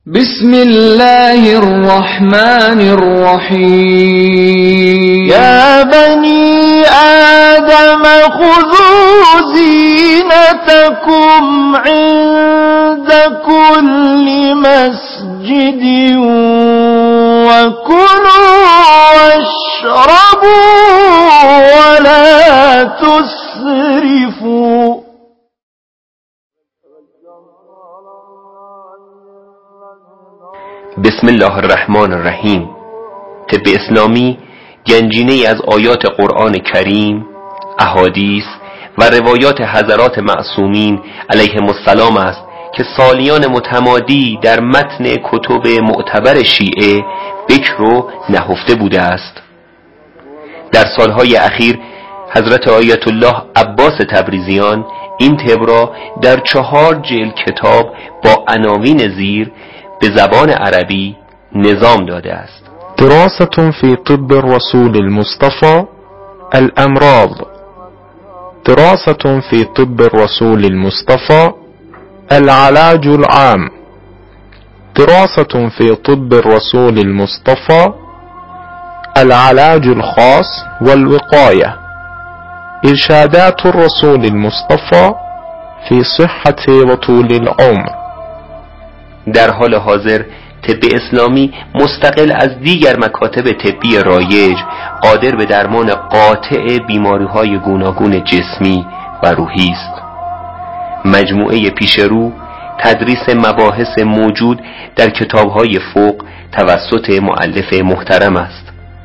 بسم الله الرحمن الرحيم يا بني آدم خذوا زينتكم عند كل مسجد وكلوا واشربوا ولا تسرفوا. بسم الله الرحمن الرحیم. طب اسلامی گنجینه‌ای از آیات قرآن کریم، احادیث و روایات حضرات معصومین علیهم السلام است که سالیان متمادی در متن کتب معتبر شیعه بکر و نهفته بوده است. در سالهای اخیر حضرت آیت الله عباس تبریزیان این طب را در 4 جلد کتاب با عناوین زیر به زبان عربی نظام داده است. دراسة في طب الرسول المصطفى الأمراض. دراسة في طب الرسول المصطفى العلاج العام. دراسة في طب الرسول المصطفى العلاج الخاص والوقاية. إرشادات الرسول المصطفى في صحة وطول العمر. در حال حاضر طب اسلامی مستقل از دیگر مکاتب طبی رایج قادر به درمان قاطع بیماری‌های گوناگون جسمی و روحی است. مجموعه پیشرو تدریس مباحث موجود در کتاب‌های فوق توسط مؤلف محترم است.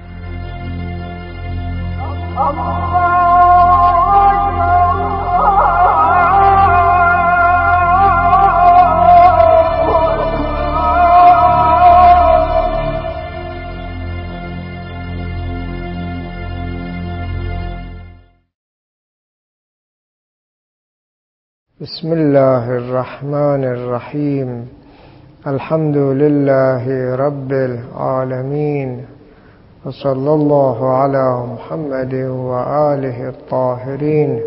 بسم الله الرحمن الرحيم. الحمد لله رب العالمين وصلى الله على محمد وآله الطاهرين.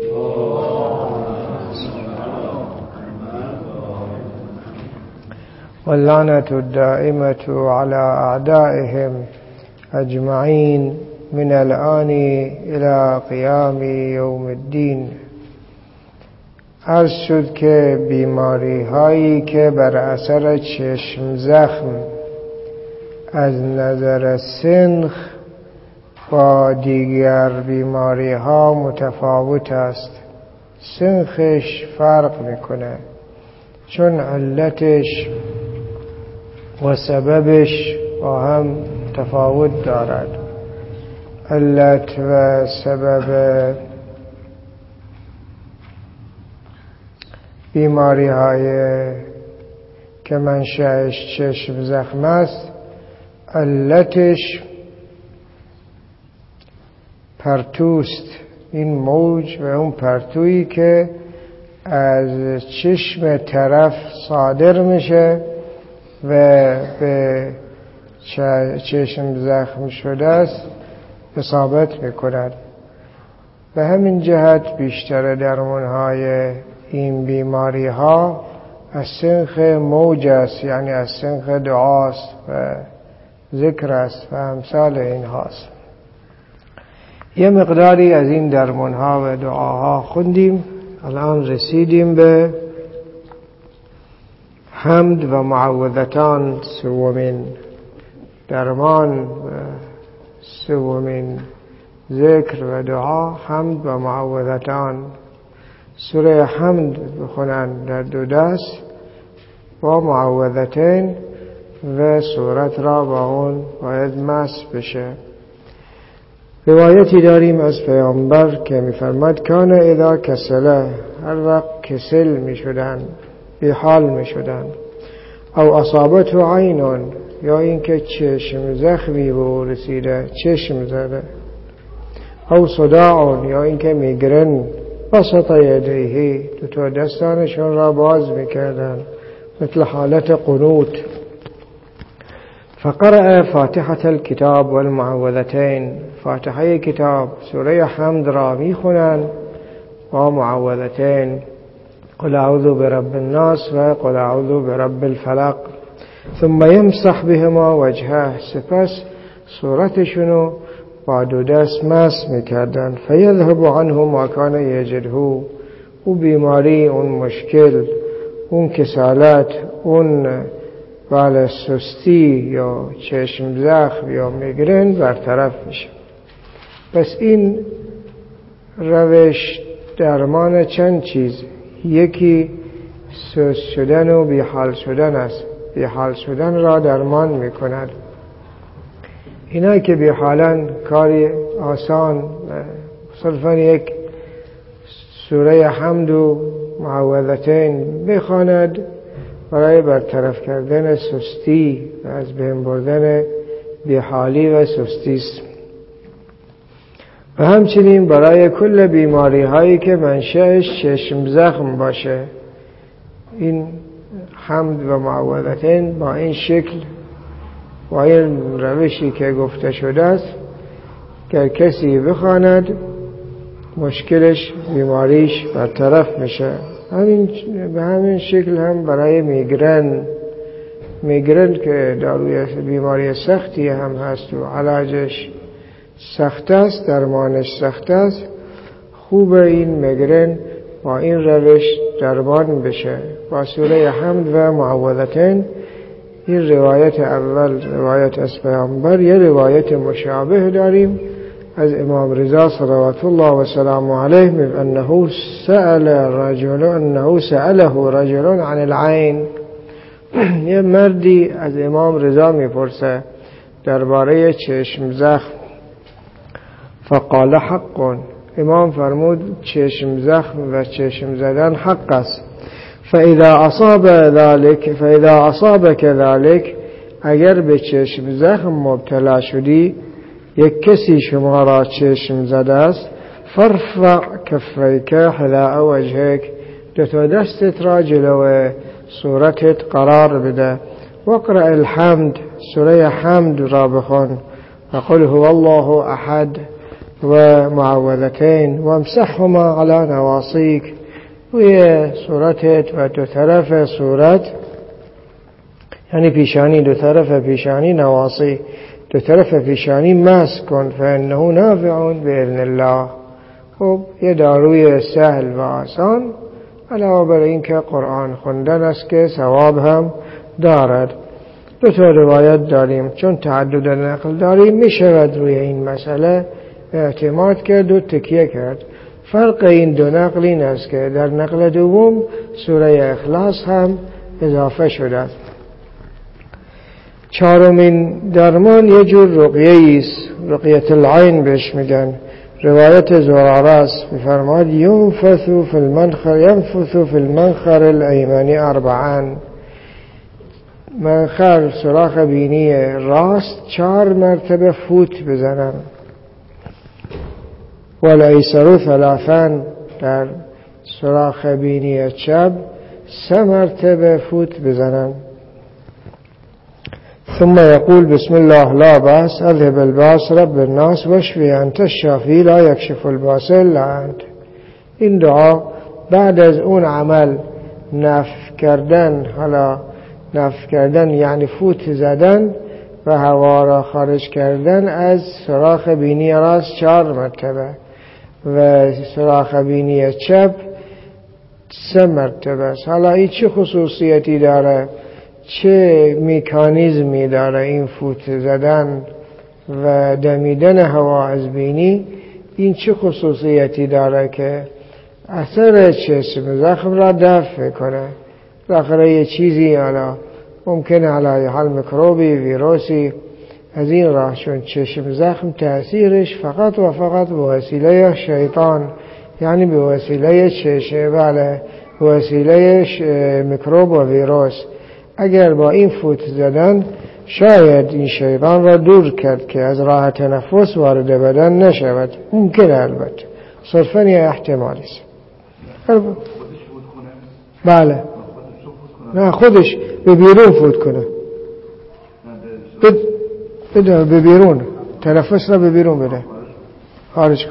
واللعنة الدائمة على أعدائهم أجمعين من الآن إلى قيام يوم الدين. عرض شد که بیماری هایی که بر اثر چشم زخم از نظر سنخ با دیگر بیماری ها متفاوت است. سنخش فرق میکنه چون علتش و سببش با هم تفاوت دارد. علت و سبب بیماری های که منشأش چشم زخم است، علتش پرتوست. این موج و اون پرتویی که از چشم طرف صادر میشه و به چشم زخم شده است اصابت میکند. به همین جهت بیشتر درمانهای این بیماری ها از سنخ موج است، یعنی از سنخ دعاست و ذکر است و امثال این هاست. یه مقداری از این درمان ها و دعاها خوندیم. الان رسیدیم به حمد و معوذتان، سومین درمان و سومین ذکر و دعا، حمد و معوذتان. سوره حمد بخونن در 2 دست با معوذتین و سورت را با اون باید مس بشه. روایتی داریم از پیامبر که میفرماد کان اذا کسله، هر وقت کسل میشدن، بیحال میشدن، او اصابته عینون، یا اینکه چشم زخمی به او رسیده، چشم زده، او صداعون، یا اینکه میگرن، بسط یدیه، 2 دستانشون را باز میکردن مثل حالت قنوت. فقرأ فاتحة الكتاب والمعوذتين، فاتحه کتاب سوره حمد را میخونن و معوذتين، قل اعوذ برب الناس و قل اعوذ برب الفلق. ثم یمسح بهما وجهه، سپس صورتشونو با دو دست مسح میکردن. فیذهب عنه ما کان یجده، اون بیماری، اون مشکل، اون کسالت، اون سستی یا چشم زخم یا میگرن برطرف میشه. پس این روش درمان چند چیز، یکی سست شدن و بیحال شدن است. بیحال شدن را درمان میکند. اینا که بیحالن کاری آسان، صرفا یک سوره حمد و معوذتین بخواند برای برطرف کردن سستی و از بین بردن بیحالی و سستی است. و همچنین برای کل بیماری هایی که منشأش چشم زخم باشه، این حمد و معوذتین با این شکل و این روشی که گفته شده است که کسی بخواند مشکلش، بیماریش برطرف میشه. به همین شکل هم برای میگرن که داروی بیماری سختی هم هست و علاجش سخت است، درمانش سخت است، خوب این میگرن با این روش درمان بشه با سوره حمد و معوذتین. این روایت اول روایت از پیامبر. یه روایت مشابه داریم از امام رضا صلوات الله و سلامه علیه انه سأله رجل عن العین. یه مردی از امام رضا میپرسه درباره چشم زخم. فقال حق، امام فرمود چشم زخم و چشم زدن حق است. فاذا اصابك ذلك، اگر به چشم زخم مبتلا شدی، یک کسی شما را چشم زده است، فرفع کفیک حذاء وجهک، دو تا دستت را جلو صورتت قرار بده. واقرأ الحمد، سوره حمد را بخون. وقل هو الله احد و معوذتین و امسحهما على نواصیک، روی صورتت و دو طرف صورت، یعنی پیشانی، دو طرف پیشانی، نواصی دو طرف پیشانی مسح کن. فانه نافع باذن الله. خب یه داروی سهل و آسان علاوه بر این که قرآن خوندن است که ثواب هم دارد. دو تا روایت داریم، چون تعدد نقل داریم میشود روی این مسئله اعتماد کرد و تکیه کرد. فرق این دو نقل این است که در نقل دوم سوره اخلاص هم اضافه شده است. چهارمین درمان یه جور رقیه است، رقیت العین بهش میگن. روایت زراره است، میفرماد ینفث فی المنخر الایمنی 4، منخر سوراخ بینی راست 4 مرتبه فوت بزنن. والایسر 3، در سوراخ بینی چپ 3 مرتبه فوت بزنن. ثم يقول بسم الله لا بأس اذهب الباس رب الناس واشفي انت الشافي لا يكشف الباس الا انت. این دعا بعد از اون عمل نفی کردن، حالا نفی کردن یعنی فوت زدن و هوا را خارج کردن از سوراخ بینی راست 4 مرتبه و سوراخ بینی چپ 3 مرتبه. حالا این چه خصوصیتی داره، چه مکانیزمی داره این فوت زدن و دمیدن هوا از بینی؟ این چه خصوصیتی داره که اثر چشم زخم را دفع کنه؟ بالاخره یه چیزی حالا ممکنه علی حال میکروبی، ویروسی، از این راه، چون چشم زخم تأثیرش فقط و فقط به وسیله شیطان، یعنی به وسیله چشم، به وسیله میکروب و ویروس. اگر با این فوت زدن شاید این شیطان را دور کرد که از راه تنفس وارد بدن نشود. ممکنه البته، صرفا یه احتمالی است. بله، نه خودش به بیرون فوت کنه، بده به بیرون، تنفس را به بیرون بده، خارج کن.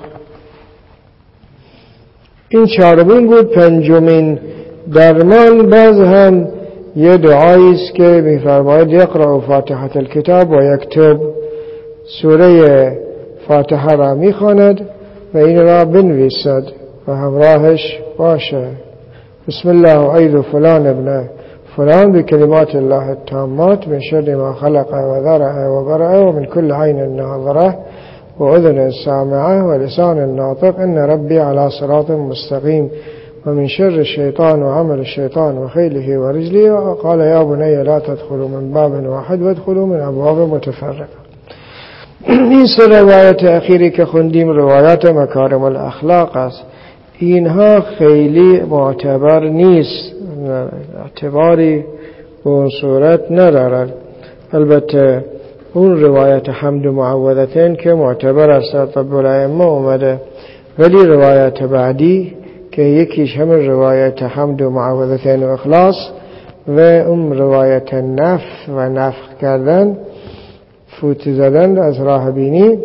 این 4مین بود. 5مین درمان باز هم یه دعایی است که می‌فرماید یقرأ فاتحة الکتاب و یکتب، سوره فاتحه را می‌خواند و این را بنویسد و همراهش باشه. بسم الله اعیذ فلان ابن فلان بکلمات الله التامات من شر ما خلق و ذرع و برع و من كل عین ناظره و اذن سامعه و لسان ناطق ان ربی علی صراط مستقیم و من شر الشیطان و عمل الشیطان و خیله و رجله و قال یا بنی لا تدخلوا من باب واحد وادخلوا من ابواب متفرقه. این سه روایت اخیری که خوندیم روایات مکارم الاخلاق است. اینها خیلی معتبر نیست، اعتباری به اون صورت ندارد. البته اون روایت حمد و معوذتین که معتبر است طب الائمه اومده، ولی روایت بعدی که یکیش همین روایت حمد و معوذتین و اخلاص و اون روایت نفخ و نفخ کردن، فوت زدن از راه بینی،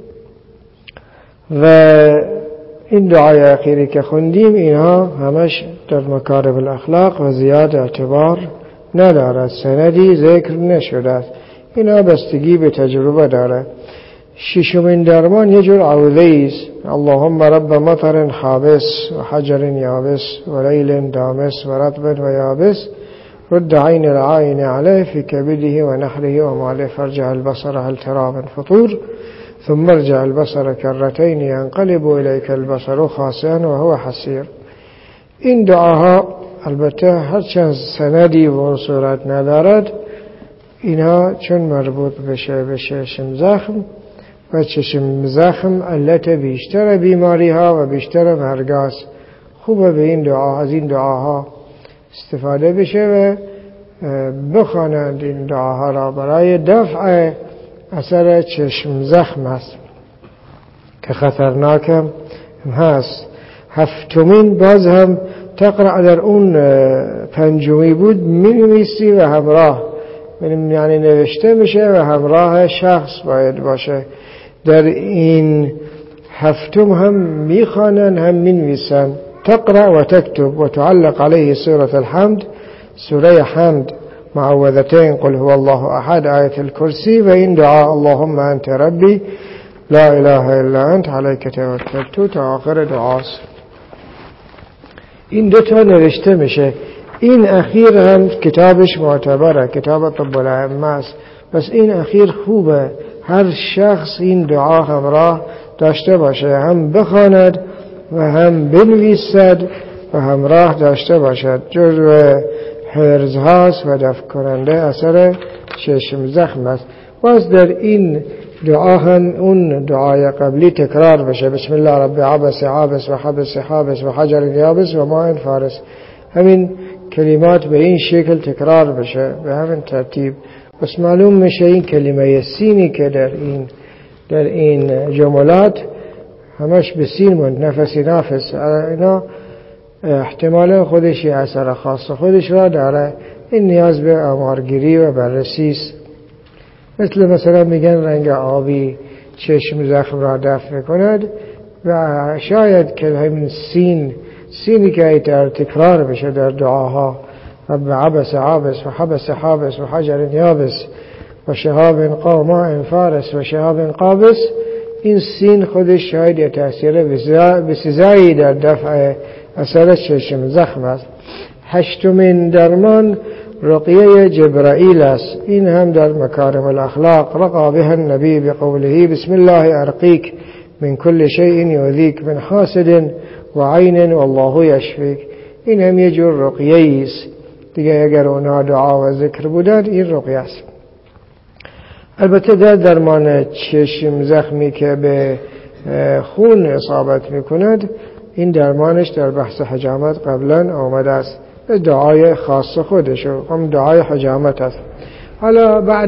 و این دعای اخیری که خوندیم، اینها همش در مکارم الاخلاق و زیاد اعتبار ندارد، سندی ذکر نشده است. اینا بستگی به تجربه داره. ششمین درمان یه جور عوضه است. اللهم رب مطر حابس و حجر یابس و لیل دامس و رطب و یابس رد عین العائن علیه فی کبده و نحره و ماله فرجع البصر هل ترى من فطور ثم ارجع البصر کرتین ینقلب الیک البصر خاسئا و هو حسیر. این دعاها البته هرچند سندی و صورت ندارد، اینها چون مربوط بشه به چشم زخم و چشم زخم علت بیشتر بیماری ها و بیشتر مرگاست، خوبه به این دعا، از این دعاها استفاده بشه و بخوانند این دعاها را برای دفع اثر چشم زخم است که خطرناک هم هست. هفتمین باز هم تقرأ در اون پنجمی بود می‌نویسی و همراه، یعنی نوشته میشه و همراه شخص باید باشه. در این هفتم هم میخوانن هم مینویسن. تقرأ و تكتب و تعلق علیه سورة الحمد، سوره حمد، معوذتین قل هو الله احد، آیت الکرسی و این دعا اللهم انت ربی لا اله الا انت علیک توکلت تا آخر دعاست. این دوتا نوشته میشه. این اخیر هم کتابش معتبره، کتاب طب الائمه است، بس این اخیر خوبه هر شخص این دعا همراه داشته باشه، هم بخواند و هم بنویسد و همراه داشته باشد. جزو حرز هاست و دفع کننده اثر چشم زخم است. باز در این دعا هم اون دعای قبلی تکرار بشه، بسم الله رب عبس عابس و حبس حابس و حجر یابس و ماء فارس، همین کلمات به این شکل تکرار بشه به همین ترتیب. بس معلوم میشه این کلمه سینی که در این جملات همش به سین مند، نفسی نافس، اینا احتمال خودش اثر خاص خودش را داره. این نیاز به آمارگیری و بررسی است. مثلا میگن رنگ آبی چشم زخم را دفع کند و شاید که همین سینی که ایتر تکرار بشه در دعاها، رب عبس عابس و حبس حابس و حجر یابس و شهاب قاماء فارس و شهاب قابس، این سین خودش شاید یه تأثیر بسزایی در دفع اثر چشم زخم است. هشتمین درمان رقیه جبرائیل است. این هم در مکارم الاخلاق. رقا بها النبی بقوله بسم الله ارقیک من کل شیء یؤذیک من حاسد و عین والله یشفیک. این هم یه جور رقیه است دیگه. اگر اونا دعا و ذکر بودن این رقیه است. البته در درمان چشم زخمی که به خون اصابت میکند، این درمانش در بحث حجامت قبلا آمده است، دعای خاص خودشو، هم دعای حجامت است. حالا بعد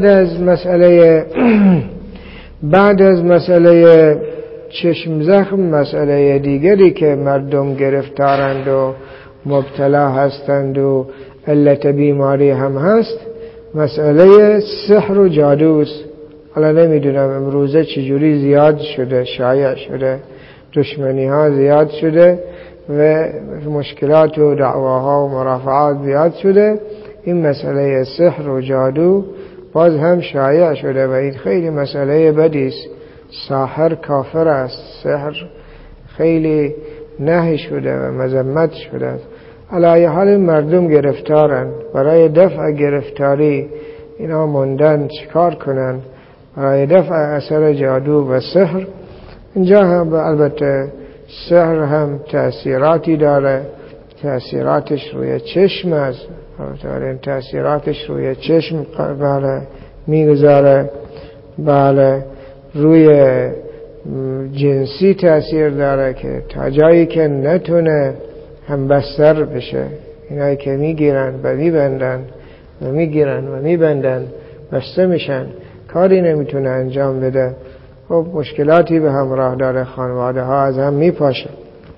از مسئله چشم زخم، مسئله دیگری که مردم گرفتارند و مبتلا هستند و علت بیماری هم هست، مسئله سحر و جادوست. حالا نمیدونم امروزه چجوری زیاد شده، شایع شده، دشمنی ها زیاد شده و مشکلات و دعواها و مرافعات زیاد شده. این مسئله سحر و جادو باز هم شایع شده و این خیلی مسئله بدی است. ساحر کافر است، سحر خیلی نهی شده و مذمت شده است. علی حال مردم گرفتارن، برای دفع گرفتاری اینا موندن چیکار کنن؟ برای دفع اثر جادو و سحر. اینجا هم البته سحر هم تأثیراتی داره، تأثیراتش روی چشم است، این تأثیراتش روی چشم بله میگذاره، بله روی جنسی تأثیر داره که تا جایی که نتونه هم بستر بشه، اینایی که میگیرن و میبندن و میگیرن و میبندن بسته میشن، کاری نمیتونه انجام بده. خب مشکلاتی به همراه داره، خانواده ها از هم میپاشن.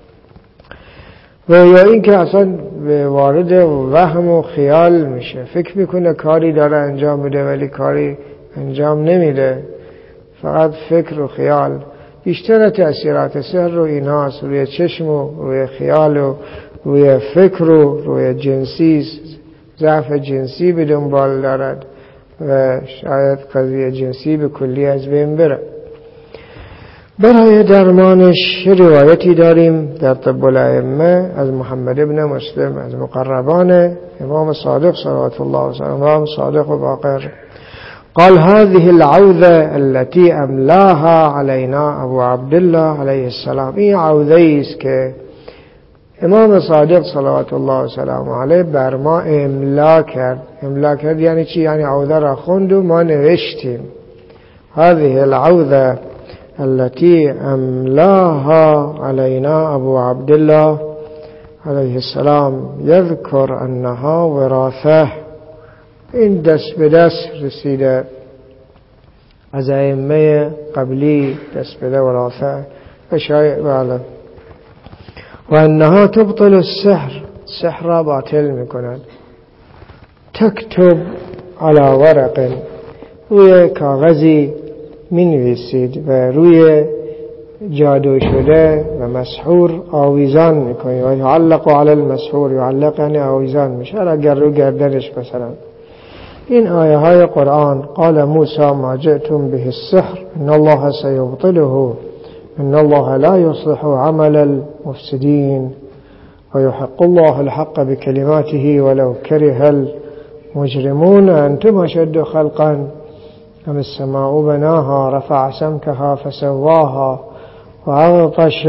و یا این که اصلا وارد وهم و خیال میشه، فکر میکنه کاری داره انجام بده ولی کاری انجام نمیده، فقط فکر و خیال. بیشتر تأثیرات سحر رو ایناست، روی چشم و روی خیال و روی فکر و روی جنسی، ضعف جنسی به دنبال دارد و شاید قضیه جنسی به کلی از بین بره. برای درمانش روایتی داریم در طب الائمه از محمد ابن مسلم از مقربان امام صادق صلوات الله و سلامه، امام صادق و باقر، قال هذه العوذة التي املاها علينا ابو عبدالله علیه السلام. این عوذه است که امام صادق صلوات الله و سلامه علیه بر ما املا کرد. املا کرد یعنی چی؟ یعنی عوذه را خوند و ما نوشتیم. هذه العوذة التي املاها علينا ابو عبدالله علیه السلام یذکر انها وراثه. این دست به دست رسیده از ائمه قبلی، دست به دست وراثه و شایع بله. و انها تبطل السحر، سحر را باطل میکند. تکتب على ورق، روی کاغذی مینویسید و روی جادو شده و مسحور آویزان میکنید. و یعلق علی المسحور، یعلق یعنی آویزان میشه اگر رو گردنش مثلا. این آیه های قرآن، قال موسی ما جئتم به السحر ان الله سيبطله ان الله لا يصلح عمل المفسدين ويحق الله الحق بكلماته ولو كره المجرمون انتم اشد خلقا ام السماء بناها رفع سمكها فسواها وأغطش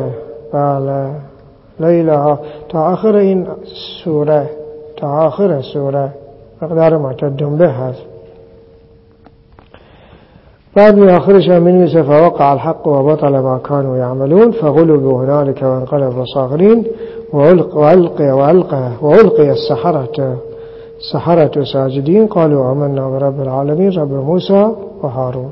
لیلها تا آخر این سوره، تا آخر سوره مقدار معتدم به هست. بعد من آخرش هم من فوقع الحق وبطل ما كانوا يعملون فغلبوا هنالك وانقلبوا صاغرين وألقي السحرة ساجدين قالوا آمنا برب العالمين رب موسى و هارون.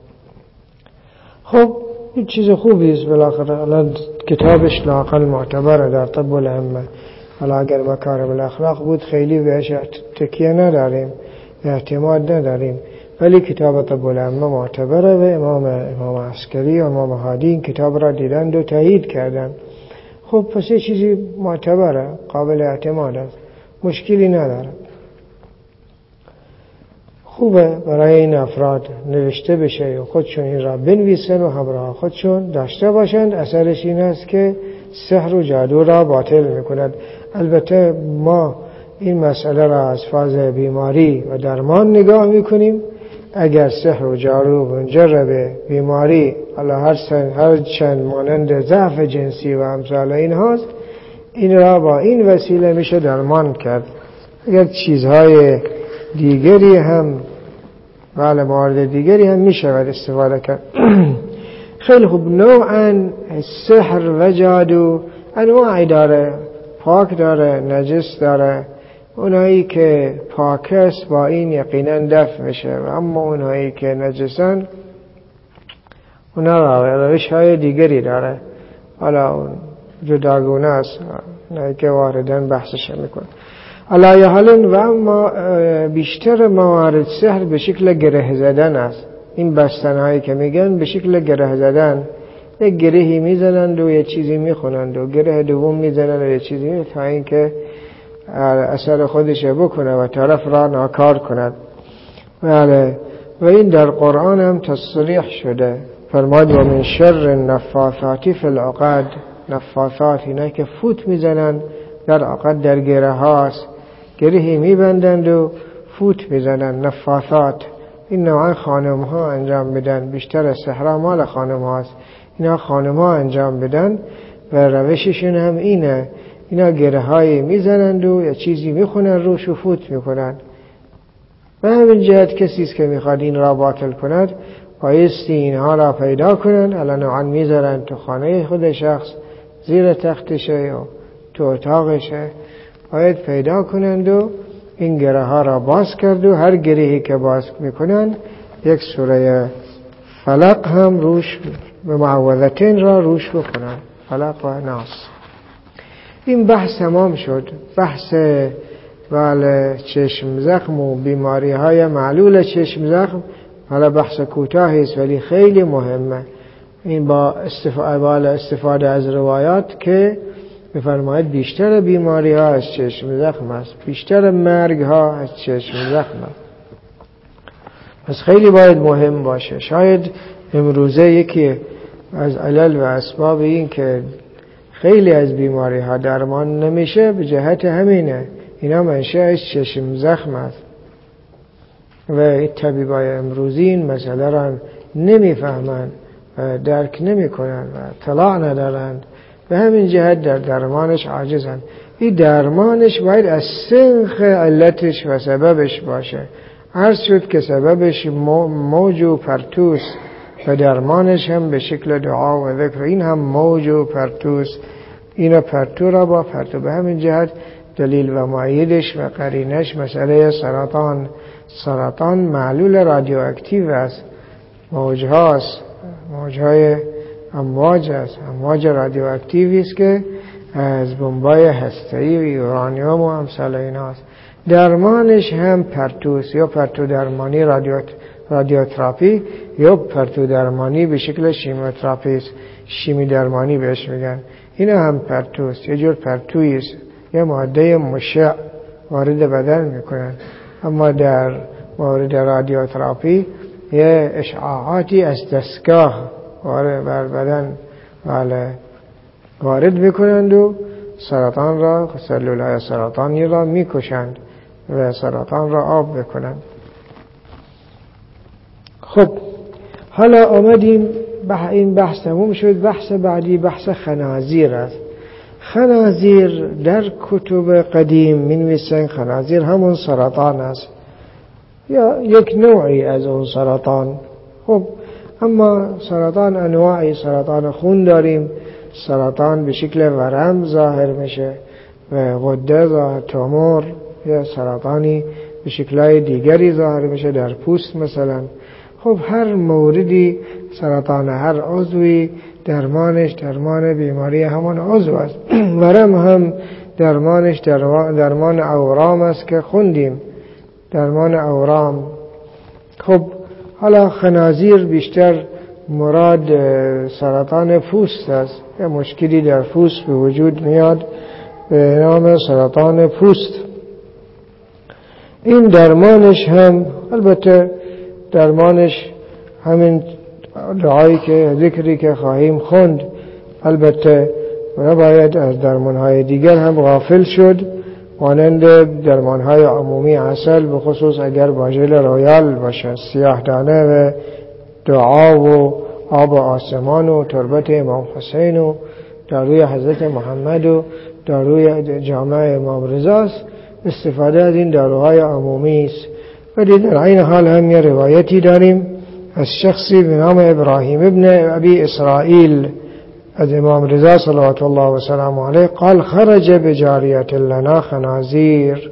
خب این چیز خوبی است بالاخره. الان کتابش لااقل معتبره در طب الائمه. حالا اگر مکارم الاخلاق بود خیلی بهش تکیه نداریم، اعتماد نداریم، ولی کتاب طب الائمه معتبره و امام عسکری و امام هادی این کتاب را دیدند و تایید کردند. خب پس یه چیزی معتبره، قابل اعتماد است، مشکلی نداره. خوبه برای این افراد نوشته بشه و خودشون این را بنویسن و همراه خودشون داشته باشند. اثرش این است که سحر و جادو را باطل میکند. البته ما این مسئله را از فاز بیماری و درمان نگاه میکنیم. اگر سحر و جادو منجر به بیماری هر چند مانند ضعف جنسی و امثال این هاست، این را با این وسیله میشه درمان کرد. اگر چیزهای دیگری هم موارد دیگری هم میشه استفاده کرد. خیلی خوب. نوعا سحر و جادو انواعی داره، پاک داره، نجس داره. اونایی که پاک است با این یقینا دفع میشه، و اما اونایی که نجسن اونا روش های دیگری داره. حالا اون جداگونه است، اونایی که واردن بحثش میکن. علی حال و اما بیشتر موارد سحر به شکل گره زدن است. این بستنهایی که میگن به شکل گره زدن، یک گرهی میزنند و یه چیزی میخونند و گره دوم میزنند و یه چیزی تا اینکه اثر خودش بکنه و طرف را ناکار کند. بله. و این در قرآن هم تصریح شده، فرماد و من شر النفاثات فی العقد. نفاثات اینا که فوت میزنن در عقد، در گره هاست، گرهی میبندند و فوت میزنن. نفاثات این نوعا خانم ها انجام بدن، بیشتر سحرا مال خانم هاست، اینا خانم ها انجام بدن و روششون هم اینه، اینا گره های میزنند و یا چیزی میخونن روش و فوت میکنن. و همین جهت کسیست که میخواد این را باطل کند بایستی اینها را پیدا کنن، الان نوعا میذارن تو خانه خود شخص، زیر تختشه یا تو اتاقشه، باید پیدا کنند و این گره ها را باز کرد و هر گرهی که باز میکنن یک سوره فلق هم روش به معوذتین را روش بکنن، فلق و ناس. این بحث تمام شد. بحث چشم زخم و بیماری های معلول چشم زخم حالا بحث کوتاهی است ولی خیلی مهمه. این با استفاده از روایات که می‌فرماید بیشتر بیماری ها از چشم زخم است، بیشتر مرگ ها از چشم زخم است. پس خیلی باید مهم باشه. شاید امروزه یکی از علل و اسباب این که خیلی از بیماری ها درمان نمیشه به جهت همینه، اینا منشأش چشم زخم است و این طبیبای امروزی این مسئله را نمیفهمند و درک نمیکنن و اطلاع ندارند، به همین جهت در درمانش عاجزند. این درمانش باید از سنخ علتش و سببش باشه. عرض شد که سببش موج و پرتوس و درمانش هم به شکل دعا و ذکر. این هم موج و پرتوس، اینا پرتو را با پرتو. به همین جهت دلیل و معیدش و قرینش مسئله سرطان. سرطان معلول رادیواکتیو است، موج هاست، موج های امواج است، امواج رادیواکتیوی است که از بمبای هسته‌ای و یورانیوم و امثال ایناست. درمانش هم پرتوس، یا پرتو درمانی رادیوتراپی یا پرتو درمانی به شکل شیمیوتراپی است، شیمی درمانی بهش میگن. اینا هم پرتوست، یه جور پرتویی است، یه ماده مشع وارد بدن میکنن. اما در مورد رادیوتراپی یه اشعاعاتی از دستگاه بر بدن وارد میکنند و سرطان را، سلولهای سرطانی را میکشند و سرطان را آب بکنند. خب حالا آمدیم این بحث تموم شد. بحث بعدی بحث خنازیر است. خنازیر در کتب قدیم می‌نویسند خنازیر همون سرطان است یا یک نوعی از اون سرطان. خب اما سرطان انواعی، سرطان خون داریم، سرطان به شکل ورم ظاهر میشه و غده ظاهر، تومور یا سرطانی به شکل‌های دیگری ظاهر میشه در پوست مثلا. خب هر موردی سرطان هر عضوی درمانش درمان بیماری همان عضو است. ورم هم درمانش درمان اورام است که خوندیم، درمان اورام. خب حالا خنازیر بیشتر مراد سرطان پوست است، یه مشکلی در پوست به وجود میاد به نام سرطان پوست. این درمانش هم البته درمانش همین دعایی که ذکری که خواهیم خوند، البته نباید از درمانهای دیگر هم غافل شد، مانند درمانهای عمومی عسل، به خصوص اگر با ژل رویال باشه، سیاه دانه و دعا و آب آسمان و تربت امام حسین و داروی حضرت محمد و داروی جامع امام رضا، استفاده از این داروهای عمومی است. ولی در این حال هم یه روایتی داریم از شخصی به نام ابراهیم ابن ابی اسرائیل از امام رضا صلوات الله و سلام علیه قال خرج بجاریت لنا خنازیر.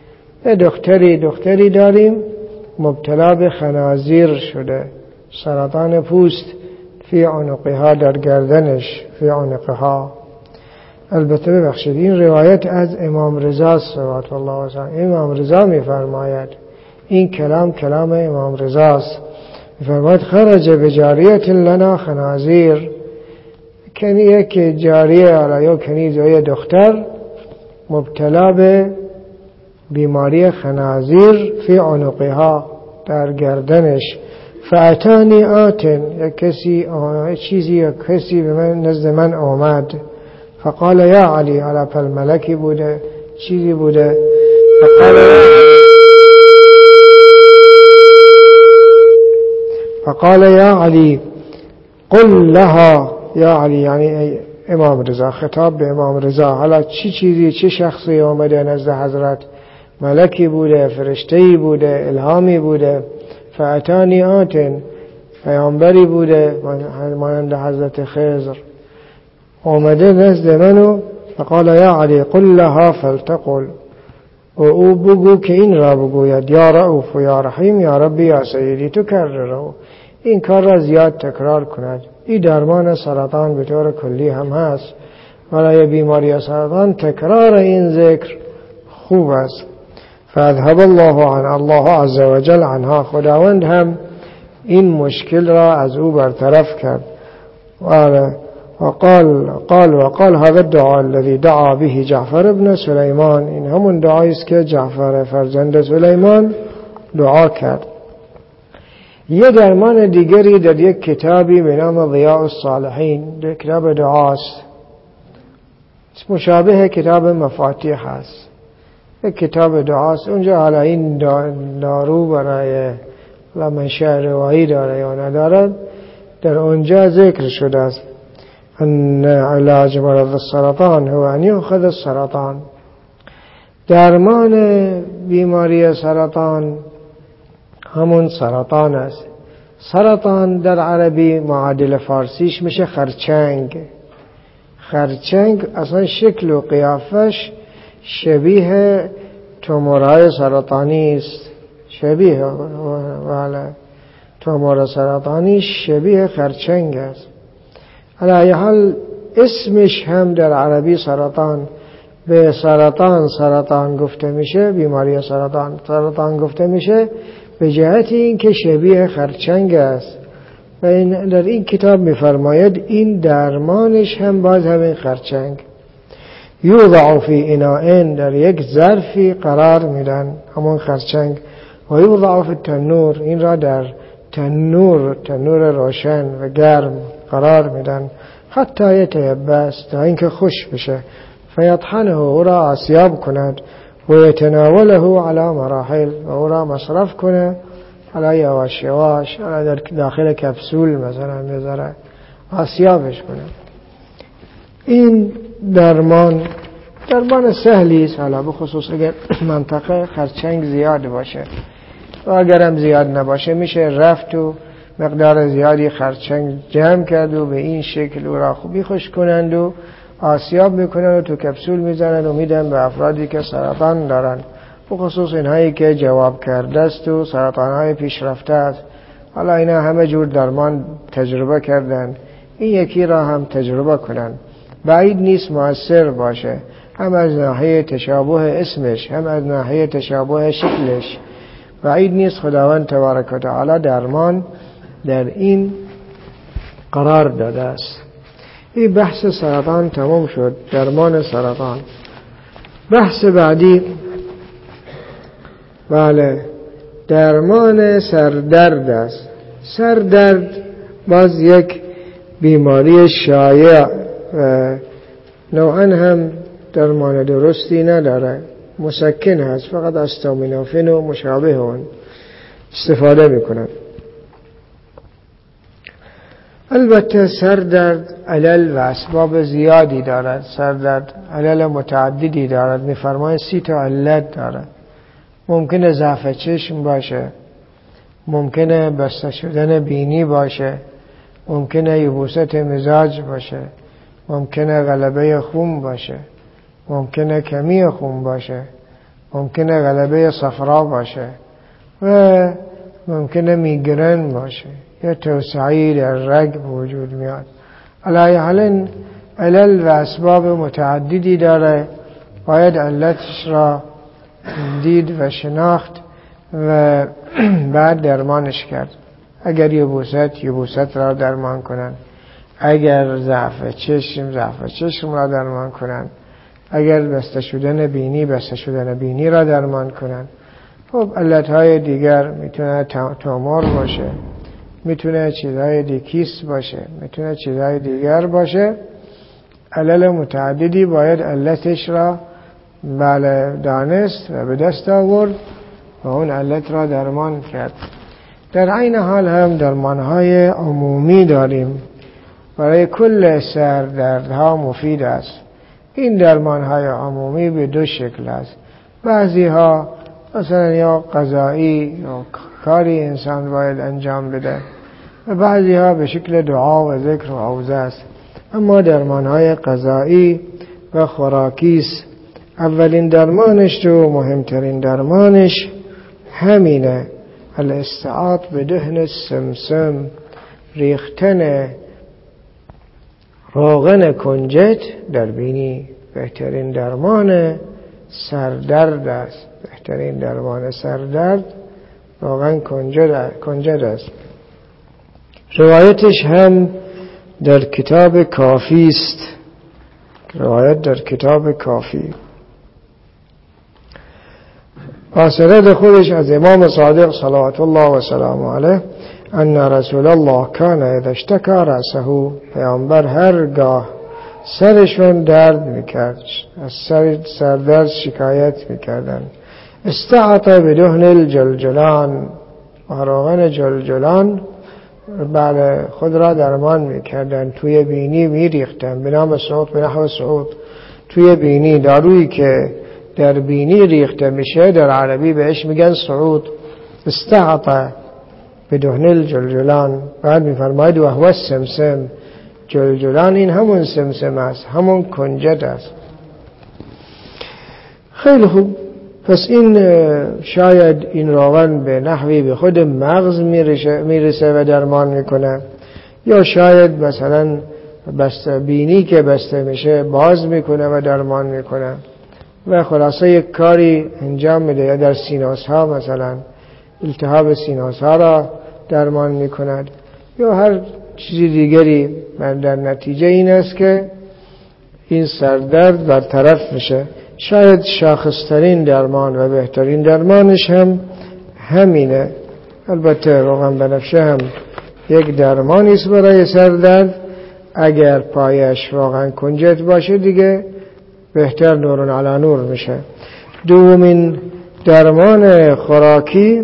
دختری داریم مبتلا به خنازیر شده، سرطان پوست، فی عنقها، در گردنش، فی عنقها. البته ببخشید این روایت از امام رضا صلوات الله و سلام. امام رضا میفرماید، این کلام امام رضا است، میفرماید خرج بجاریت لنا خنازیر. کنیه که جاریه یا کنیز یا دختر مبتلا به بیماری خنازیر فی عنقها، در گردنش. فاتانی آتن، یک کسی به من نزد من آمد. فقال یا علی، علی پل ملکی بوده، چیزی بوده. فقال یا علی قل لها، یا علی یعنی امام رضا، خطاب به امام رضا. حالا چیزی چه شخصی آمده نزد حضرت؟ ملکی بوده، فرشته‌ای بوده، الهامی بوده. فاتانی آتن، پیامبری بوده مانند حضرت خضر، آمده نزد منو. فقال یا علی قل لها فلتقل، و او بگو که این را بگوید، یا رؤوف و یا رحیم یا ربی یا سیدی تکرره، این کار را زیاد تکرار کند. این درمان سرطان به طور کلی هم هست، برای بیماری سرطان تکرار این ذکر خوب است. فاذهب الله عن، الله عز وجل عنها، خداوند هم این مشکل را از او برطرف کرد. وقال هذا الدعاء الذي دعا به جعفر ابن سلیمان، این همون دعایی است که جعفر فرزند سلیمان دعا کرد. یه درمان دیگری در یک کتابی به نام ضیاء الصالحین، در کتاب دعاست، مشابه کتاب مفاتیح هست، یک کتاب دعاست. اونجا حالا این دارو برای منشأ روایی داره یا ندارد، در اونجا ذکر شده است ان علاج مرض السرطان هو ان یأخذ السرطان، درمان بیماری سرطان همون سرطان است. سرطان در عربی معادل فارسیش میشه خرچنگ. خرچنگ اصلا شکل و قیافش شبیه تومورهای سرطانی است، شبیه تومور سرطانی شبیه خرچنگ است. علی حال اسمش هم در عربی سرطان، به سرطان گفته میشه، بیماری سرطان گفته میشه، به جهت این که شبیه خرچنگ است. و در این کتاب میفرماید این درمانش هم باز همین خرچنگ. یوضع فی اناء، در یک ظرفی قرار میدن همون خرچنگ. و یوضع فی التنور، این را در تنور روشن و گرم قرار میدن. حتی یتیبس، تا اینکه خوش بشه. فیطحنه، او را آسیاب کند. و یتناوله علی مراحل، و او را مصرف کنه حالا یواش یواش، در داخل کپسول مثلا بذاره آسیابش کنه. این درمان سهلی است، حالا به خصوص اگر منطقه خرچنگ زیاد باشه، و اگرم زیاد نباشه میشه رفت و مقدار زیادی خرچنگ جمع کرد و به این شکل او را خوبی خوش کنند و آسیاب میکنن و تو کپسول میزنن و میدن به افرادی که سرطان دارن، به خصوص اینهایی که جواب کرده است و سرطانهای پیشرفته است. حالا اینا همه جور درمان تجربه کردن، این یکی را هم تجربه کنن. بعید نیست مؤثر باشه، هم از ناحیه تشابه اسمش، هم از ناحیه تشابه شکلش. بعید نیست خداوند تبارک و تعالی درمان در این قرار داده است. این بحث سرطان تمام شد، درمان سرطان. بحث بعدی بله درمان سردرد است. سردرد باز یک بیماری شایع و نوعا هم درمان درستی نداره، مسکن هست، فقط استامینوفن و مشابه اون استفاده میکنن. البته سردرد علل و اسباب زیادی دارد، سردرد علل متعددی دارد، میفرماید 30 تا علت دارد. ممکنه ضعف چشم باشه، ممکنه بسته شدن بینی باشه، ممکنه یبوست مزاج باشه، ممکنه غلبه خون باشه، ممکنه کمی خون باشه، ممکنه غلبه صفرا باشه و ممکنه میگرن باشه یا توسعی در رگ وجود میاد. علی حال علل و اسباب متعددی داره، باید علتش را دید و شناخت و بعد درمانش کرد. اگر یبوست را درمان کنن، اگر ضعف چشم را درمان کنن، اگر بسته شدن بینی را درمان کنن. خب علتهای دیگر میتونه تومور باشه، میتونه چیزهای دیکیس باشه، میتونه چیزهای دیگر باشه. علل متعددی باید علتش را دانست و به دست آورد و اون علت را درمان کرد. در عین حال هم درمانهای عمومی داریم برای کل سردردها مفید است. این درمانهای عمومی به دو شکل است. بعضی ها مثلا یا قضایی یا کاری انسان باید انجام بده و بعضی ها به شکل دعا و ذکر و عوض است. اما درمانهای قضایی و خوراکی است. اولین درمانش و مهمترین درمانش همینه، الاستعاط به دهن السمسم، ریختن روغن کنجد در بینی. بهترین درمان سردرد است. بهترین درمان سردرد روغن کنجد است. روایتش هم در کتاب کافی است. روایت در کتاب کافی سند خودش از امام صادق صلوات الله و سلامه علیه ان رسول الله کان اذا اشتکى رأسه، پیامبر هرگاه سرشون درد میکرد، از سردرد شکایت میکردن، استعاط بدهن الجلجلان، روغن جلجلان بعد خود را درمان میکردن، توی بینی میریختن به نام سعود، به نحو سعود توی بینی. دارویی که در بینی ریخته میشه در عربی بهش میگن سعود. استعاط بدهن الجلجلان. بعد میفرماید و هو السمسم، جلجلان این همون سمسم است، همون کنجد است. خیلی خوب. پس این شاید این روغن به نحوی به خود مغز میرسه و درمان میکنه، یا شاید مثلا بینی که بسته میشه باز میکنه و درمان میکنه و خلاصه یک کاری انجام میده، یا در سینوس ها مثلا التهاب سینوس ها را درمان میکند، یا هر چیزی دیگری. در نتیجه این است که این سردرد برطرف میشه. شاید شاخصترین درمان و بهترین درمانش هم همینه. البته روغن بنفشه هم یک درمانی است برای سردرد. اگر پایش روغن کنجد باشه دیگه بهتر، نورن علی نور میشه. دومین درمان خوراکی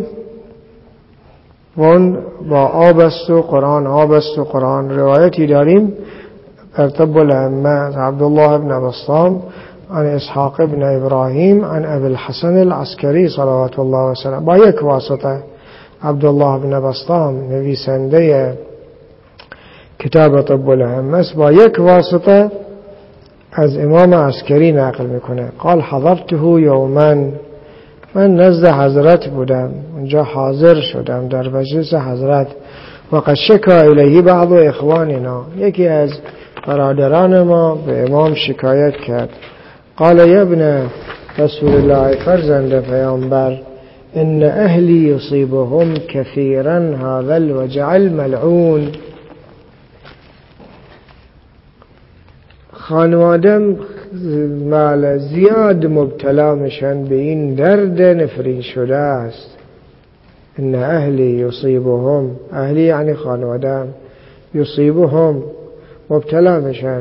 اون با آب است و قرآن. آب است و قرآن. روایتی داریم در طب الائمه از عبدالله بن بسطام عن اسحاق بن ابراهیم عن ابی الحسن العسکری صلوات الله وسلم، با یک واسطه. عبدالله بن بسطام نویسنده کتاب طب الائمه با یک واسطه از امام عسکری نقل میکنه. قال حضرته یوما، من نزد حضرت بودم، اونجا حاضر شدم در مجلس حضرت. وقد شکا الیه بعض اخواننا، یکی از برادران ما به امام شکایت کرد. قال یا ابن رسول الله، فرزند پیامبر، ان اهلی یصیبهم کثیرا هذا الوجع الملعون، خانوادم زیاد مبتلا میشن به این درد نفرین شده است. ان اهلی یصیبهم، اهلی یعنی خانوادم، یصیبهم مبتلا میشن،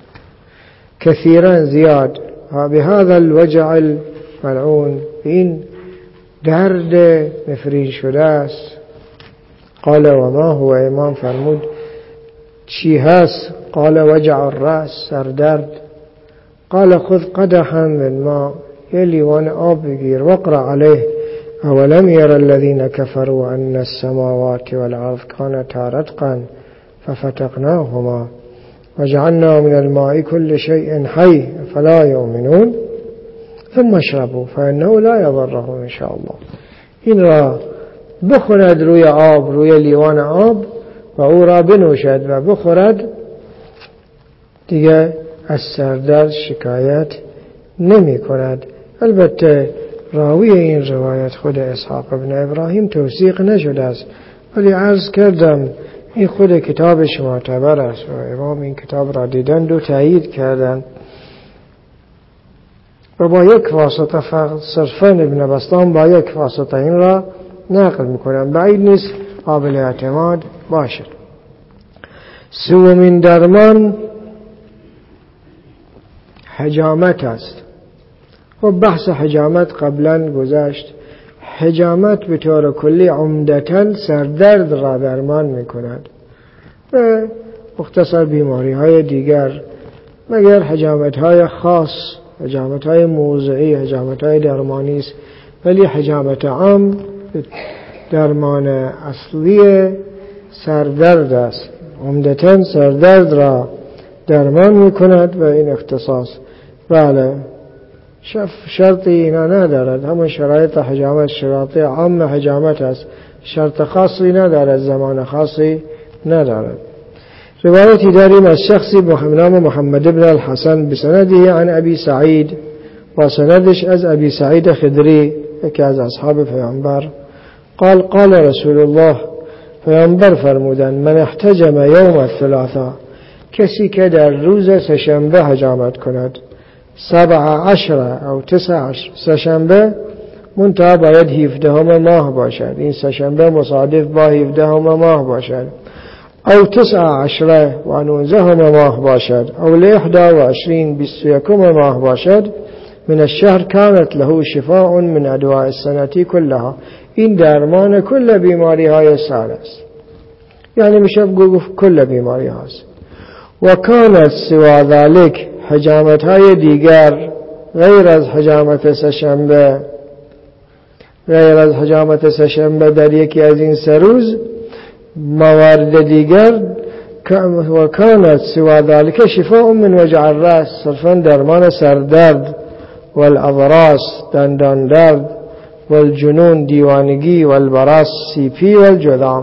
کثیرا زیاد، به هذا الوجع الملعون، این درد نفرین شده است. قال و ما هو، امام فرمود چی هست؟ قال وجع الرأس، سردرد. قال خذ قدحا من ماء، یه لیوان آب بگیر، واقرأ علیه اولم یر الذین کفروا ان السماوات والارض كانتا رتقا ففتقناهما وجعلنا من الماء كل شيء حي فلا يؤمنون ثم اشربوا فانه لا يضرهم ان شاء الله. این را بخورد روی آب، روی لیوان آب، و او را بنوشد و بخورد، دیگه از سردرد شکایت نمی کند. البته راوی این روایت خود اسحاق بن ابراهیم توثیق نشده است، ولی عرض کردم این خود کتابش معتبر است و امام این کتاب را دیدند و تایید کردند. و با یک واسطه صرفاً ابن بسطام با یک واسطه این را نقل میکنن، بعید نیست قابل اعتماد باشد. سومین درمان حجامت است. خب بحث حجامت قبلا گذشت. حجامت به طور کلی عمدتاً سردرد را درمان میکند و مختصر بیماری های دیگر، مگر حجامت های خاص، حجامت های موضعی، حجامت های درمانی است، ولی حجامت عام درمان اصلی سردرد است. عمدتاً سردرد را درمان میکند و این اختصاص بله شرطی اینا ندارد. همون شرایط حجامت شرایط عام حجامت است، شرط خاصی ندارد، زمان خاصی ندارد. روایتی داریم از شخصی نام محمد بن الحسن بسنده عن ابی سعید، و سندش از ابی سعید خدری یکی از اصحاب پیامبر، قال قال رسول الله، پیامبر فرمودن من احتجم یوم الثلاثاء، کسی که در روز سه‌شنبه حجامت کند، 17 او 19 سه‌شنبه منتها باید 17 ماه باشد، این سه‌شنبه مصادف با 17 ماه باشد، او 19 و 19 ماه باشد، او 21 21 ماه باشد، من الشهر كانت له شفاء من ادواء السنة كلها، این درمان کل بیماری های سال است، یعنی میشه گفت کل بیماری هاست. و کانت سوا ذلك، حجامت های دیگر غیر از حجامت سه‌شنبه، غیر از حجامت سه‌شنبه در یکی از این 3 روز، موارد دیگر و کانت سوا ذلك شفاء من وجع الراس، صرفا درمان سردرد، والاضراس دندان درد، والجنون دیوانگی، والبراس سیپی، والجذام.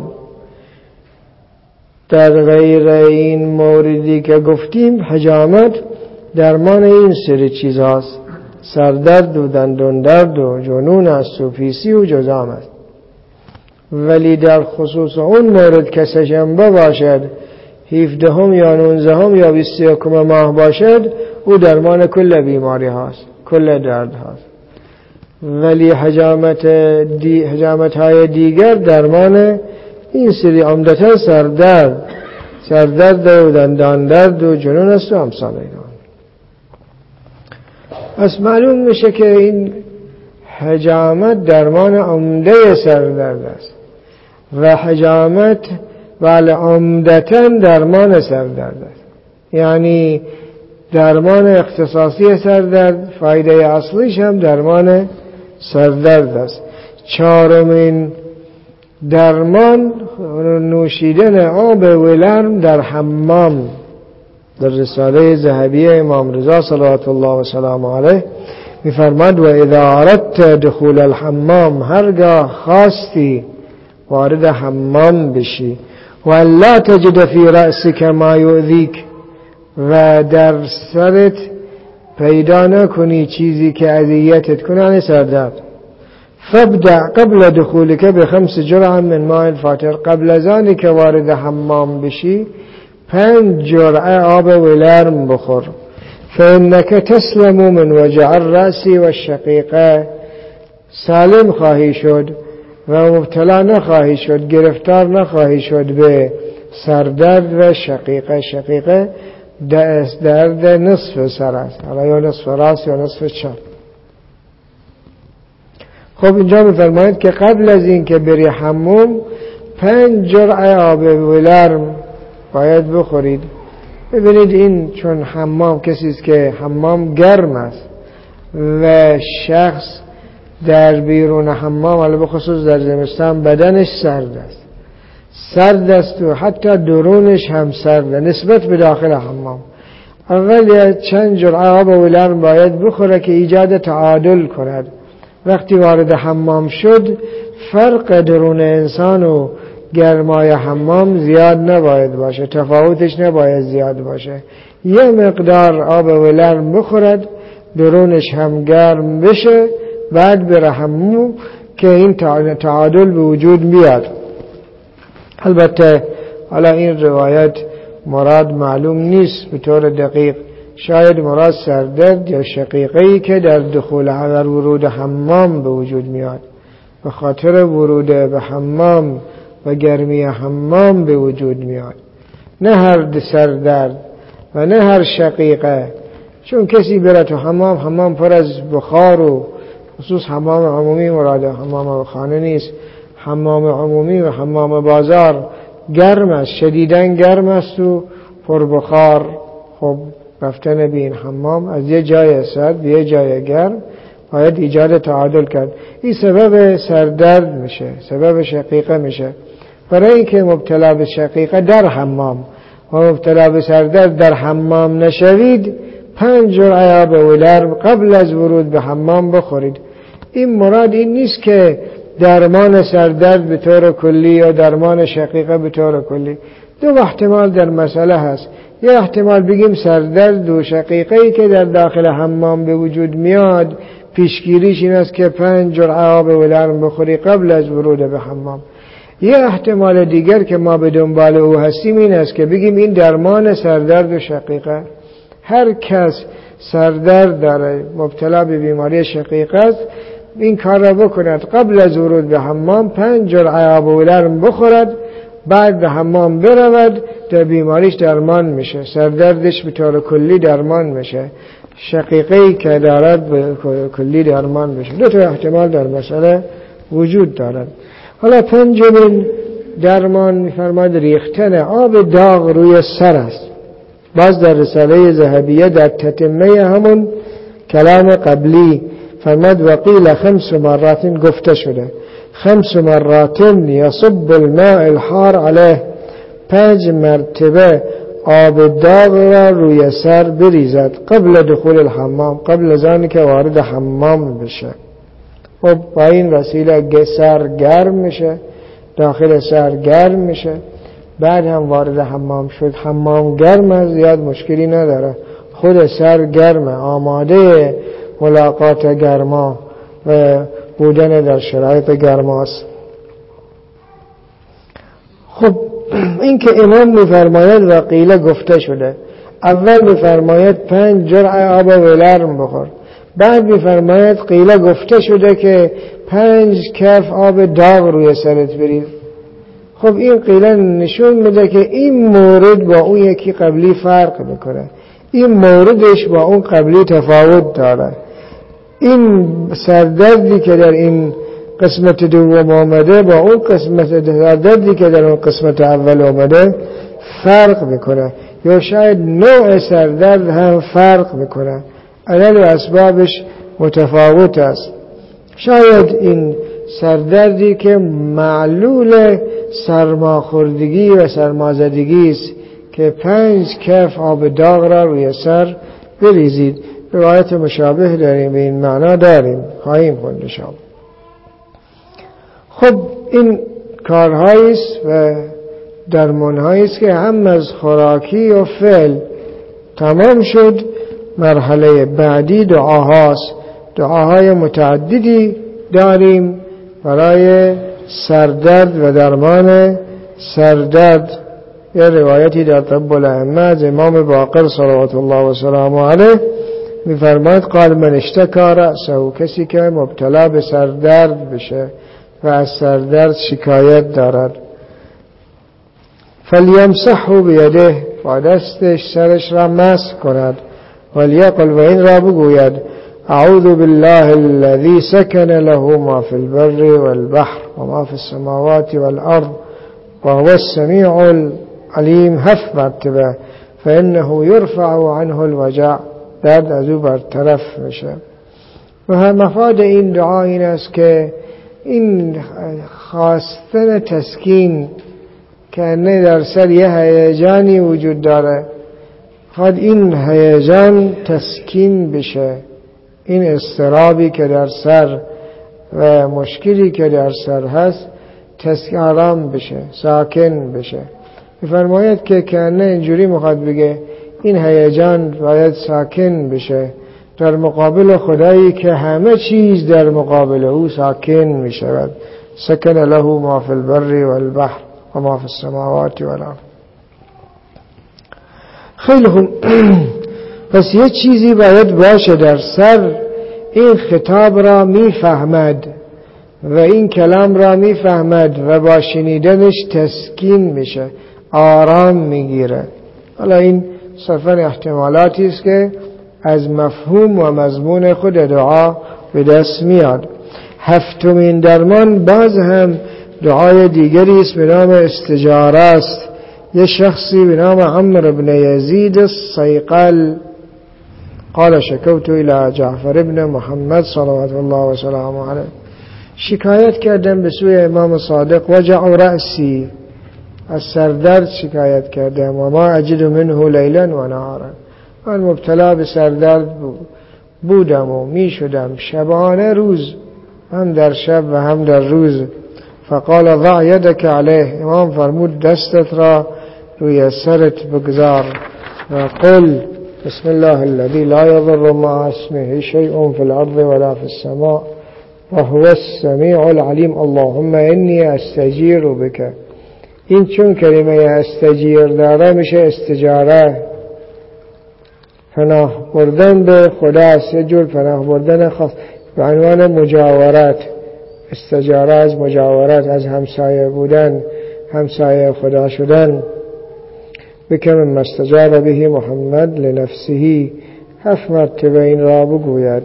در غیر این موردی که گفتیم حجامت درمان این 3 چیز هاست، سردرد و دندان درد و جنون است و پیسی و جذام است. ولی در خصوص اون مورد که سه‌شنبه باشد، 17 یا 19 یا 21 ماه باشد، او درمان کل بیماری هاست، کل درد هاست. ولی حجامت های دیگر درمان این 3 عمدتا سردرد و دندان درد و جنون است و امثال اینا. پس معلوم میشه که این حجامت درمان عمده سردرد است و حجامت ولی عمدتاً درمان سردرد است، یعنی درمان اختصاصی سردرد، فایده اصلیش هم درمان سردرد است. 4مین درمان نوشیدن آب ولرم در حمام، در رساله ذهبیه امام رضا صلوات الله و سلام علیه می‌فرماد و اذا اردت دخول الحمام، هرگاه خواستی وارد حمام بشی، و لا تجد فی رأسک ما یؤذیک، و در سرت پیدا نکنی چیزی که اذیتت کنه سردرد، فابدأ قبل دخولک ب5 جرعه من ماء فاتر، قبل از آنی که وارد حمام بشی 5 جرعه آب ولرم بخور، فانک تسلم من وجع الرأس والشقیقه، سالم خواهی شد و مبتلا نخواهی شد، گرفتار نخواهی شد به سردرد و شقیقه. شقیقه درد نصف سر است، حالا یا نصف راس یا نصف چپ. خب اینجا می‌فرماید که قبل از این که بری حموم 5 جرعه آب ولرم باید بخورید. ببینید این چون حمام کسی است که حمام گرم است و شخص در بیرون حمام، علاوه به خصوص در زمستان، بدنش سرد است و حتی درونش هم سرد نسبت به داخل حمام. اول چند جرعه آب ولرم باید بخوره که ایجاد تعادل کند. وقتی وارد حمام شد فرق درون انسان و گرمای حمام زیاد نباید باشه، تفاوتش نباید زیاد باشه. یه مقدار آب ولرم بخورد درونش هم گرم بشه، بعد بره حمام که این تعادل به وجود بیاد. البته حالا این روایت مراد معلوم نیست به طور دقیق شاید مراد سردرد یا شقیقه‌ای که در در ورود حمام به وجود میاد، به خاطر ورود به حمام و گرمی حمام به وجود میاد، نه هر سردرد و نه هر شقیقه. چون کسی بره تو حمام پر از بخار و خصوص حمام عمومی مراده، حمام خانه نیست، حمام عمومی و حمام بازار گرم است، شدیداً گرم است و پر بخار. خب رفتن به این حمام از یه جای سرد به یه جای گرم باید ایجاد تعادل کرد. این سبب سردرد میشه، سبب شقیقه میشه. برای اینکه مبتلا به شقیقه در حمام و مبتلا به سردرد در حمام نشوید، 5 جرعه آب ولرم قبل از ورود به حمام بخورید. این مراد این نیست که درمان سردرد به طور کلی یا درمان شقیقه به طور کلی. دو احتمال در مسئله هست. یه احتمال بگیم سردرد و شقیقه‌ای که در داخل حمام به وجود میاد پیشگیریش این است که 5 جرعه آب ولرم بخوری قبل از ورود به حمام. یه احتمال دیگر که ما به دنبال او هستیم این است که بگیم این درمان سردرد و شقیقه. هر کس سردرد داره، مبتلا به بیماری شقیقه است، این کار را بکند قبل از ورود به حمام 5 جرعه آب ولرم بخورد، بعد به حمام برود، در بیماریش درمان میشه، سردردش به طور کلی درمان میشه، شقیقه‌ای که دارد به کلی درمان میشه. دو تا احتمال در مسئله وجود دارد. حالا پنجمین درمان می‌فرماید ریختن آب داغ روی سر است. باز در رساله ذهبیه در تتمه همون کلام قبلی فرماد وقیل 5 مرات، گفته شده 5 مرات یصب الماء الحار علیه، 5 مرتبه آب داغ را روی سر بریزد قبل دخول الحمام، قبل از آنی که وارد حمام بشه. خب با این وسیله سر گرم میشه، داخل سر گرم میشه، بعد هم وارد حمام شد، حمام گرم است، زیاد مشکلی نداره، خود سر گرمه، آماده ملاقات گرما و بودن در شرایط گرماست. خب این که امام میفرماید و قیله گفته شده، اول میفرماید 5 جرعه آب ولرم بخور، بعد میفرماید قیله گفته شده که 5 کف آب داغ روی سرت بریز. خب این قیله نشون میده که این مورد با اون یکی قبلی فرق میکنه، این موردش با اون قبلی تفاوت داره. این سردردی که در این قسمت دوم آمده با اون قسمت سردردی که در اون قسمت اول آمده فرق میکنه، یا شاید نوع سردرد هم فرق میکنه، علل اسبابش متفاوت است. شاید این سردردی که معلول سرماخوردگی و سرمازدگی است که 5 کف آب داغ را روی سر بریزید. روایت مشابه داریم به این معنا داریم، خواهیم خوند ان شاء الله. خب این کارهایی است و درمانهایی است که هم از خوراکی و فعل تمام شد. مرحله بعدی دعاهاست. دعاهای متعددی داریم برای سردرد و درمان سردرد. یه روایتی در طب الائمه از امام باقر صلوات الله و سلامه علیه میفرماید قال من اشتکى رأسه، کسی که مبتلا به سردرد بشه و از سردرد شکایت دارد، فلیمسحه بیده، با دستش سرش را مسح کند، ولیقل، و این را بگوید اعوذ بالله الذي سكن له ما في البر والبحر وما في السماوات والارض وهو السميع العليم 7 مرتبه، فانه يرفع عنه الوجع، درد از او برطرف میشه. و مفاد این دعا این است که این خواستن تسکین که نه در سر یه هیجانی وجود داره، خواهد این هیجان تسکین بشه، این اضطرابی که در سر و مشکلی که در سر هست آرام بشه، ساکن بشه. میفرماید که کنه اینجوری میخواد بگه این هیجان باید ساکن بشه در مقابل خدایی که همه چیز در مقابل او ساکن میشود. سکن له ما فی البر والبحر و ما فی السماوات والارض. خیلی خوب. پس یه چیزی باید باشه در سر، این خطاب را میفهمد و این کلام را میفهمد و با شنیدنش تسکین میشه، آرام میگیره. حالا این صرفاً احتمالاتی است که از مفهوم و مضمون خود دعا به دست میاد. هفتمین درمان باز هم دعای دیگری است به نام استجاره است. یه شخصی به نام عمرو بن یزید الصیقل قال شکوت الى جعفر بن محمد صلوات الله و سلامه علیه، شکایت کردم به سوی امام صادق، وجع رأسی، از سردرد شکایت کردم، و ما اجد منه لیلا و نهارا، من مبتلا به سردرد بودم و می شدم شبانه روز، هم در شب و هم در روز. فقال ضع یدک علیه، امام فرمود دستت را روی سرت بگذار و قل بسم الله الذي لا يضر مع اسمه شيء في الارض ولا في السماء وهو السميع العليم اللهم اني استجير بك. این چون کلمه استجیر داره میشه استجاره، پناه بردن به خدا است، یه جور پناه بردن خاص به عنوان مجاورت. استجاره از مجاورت، از همسایه بودن، همسایه خدا شدن. بکم مما استجار به محمد لنفسه، 7 مرتبه این را بگوید.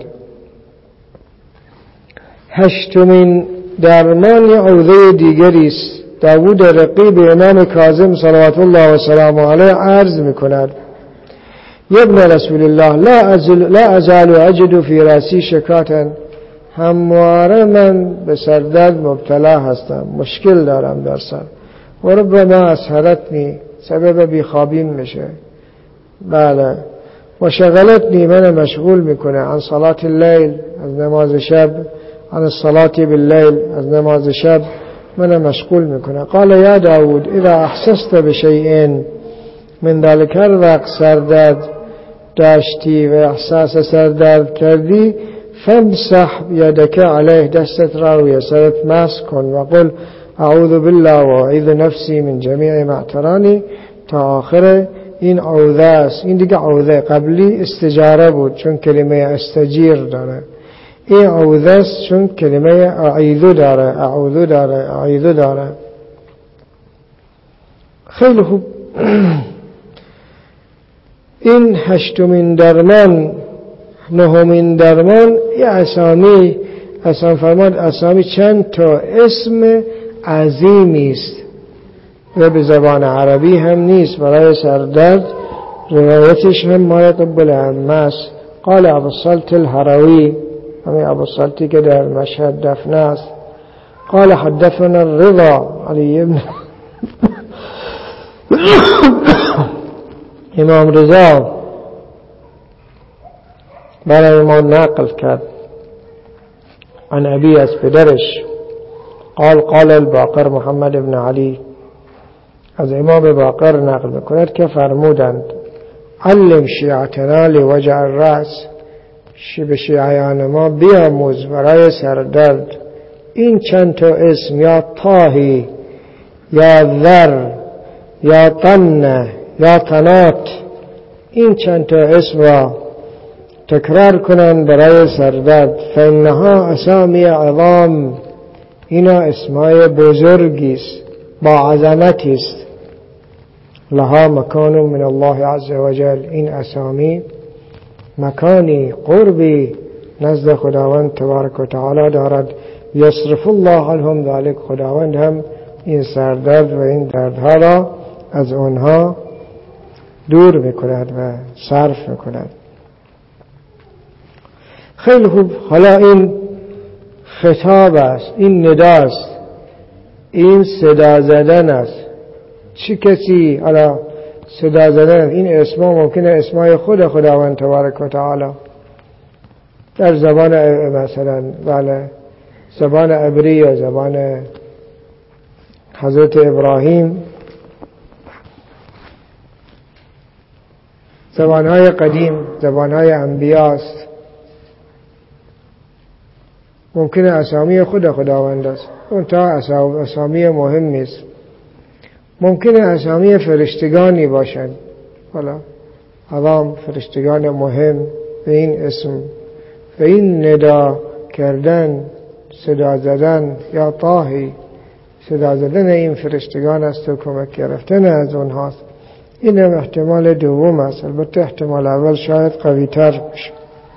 هشتمین درمان یه عوضه دیگری است. داوود رقی به امام کاظم صلوات الله و سلامه علیه عرض میکند: ابن رسول الله لا ازال اجد فی راسی شکاتا، همواره من به سردرد مبتلا هستم، مشکل دارم در سر. و ربما اسهرتنی، سبب بیخوابیم میشه. بله. و شغلتنی، من مشغول میکنه عن صلاة اللیل، از نماز شب، عن الصلاة باللیل، از نماز شب من مشغول میکنه. قال یا داود اذا احسست بشیء من ذلك، هر وقت سردرد داشتی و احساس سردرد کردی، فامسح یدک علیه، دستت را روی سرت مسح کن و قل اعوذ بالله و اعوذ نفسی من جمیع معترانی، تا آخر این عوضه است. این دیگه عوضه، قبلی استجاره بود چون کلمه استجیر داره، این عوضه است چون کلمه اعیذو داره، اعوذو داره، اعیذو داره. خیلی خوب. این هشتمین درمان. نهمین درمان یه اسامی فرماد، اسامی چند تا اسم عظیمی است و به زبان عربی هم نیست، برای سردرد روایتش هم مال طب العامه است. قال ابو الصلت الهروی، همین ابو الصلتی که در مشهد دفن است، قال حدثنا الرضا علی ابن امام رضا برای ما نقل کرد عن ابی، از پدرش، قال الباقر محمد ابن علی، از امام باقر نقل میکند که فرمودند علم شیعتنا لوجع الرأس، به شیعیان ما بیاموز برای سردرد این چند تا اسم، یا طاهی، یا ذر، یا طن، یا طنات، این چند تا اسم را تکرار کنند برای سردرد. فانها اسامی عظام، اینا اسمای بزرگی است، با عظمتی است. لها مکان من الله عز وجل، این اسامی مکانی، قربی نزد خداوند تبارک و تعالی دارد. یصرف الله عنهم ذلک، خداوند هم این سردرد و این دردها را از آنها دور میکند و صرف میکند. خیلی خوب. حالا این خطاب است، این نداست، این صدا زدن است. چه کسی حالا صدا زدن؟ این اسما ممکنه اسمای خداوند تبارک و تعالی در زبان مثلا بله زبان عبری یا زبان حضرت ابراهیم، زبانهای قدیم، زبانهای انبیاست، ممکنه اسامی خداوند است، اون تا اسامی مهمی است. ممکنه اسامی فرشتگانی باشند، حالا عوام فرشتگان مهم به این اسم و این ندا کردن، صدا زدن یا طاهی، صدا زدن این فرشتگان است و کمک گرفتن از اونهاست. این هم احتمال دوم است. البته احتمال اول شاید قوی تر بشه.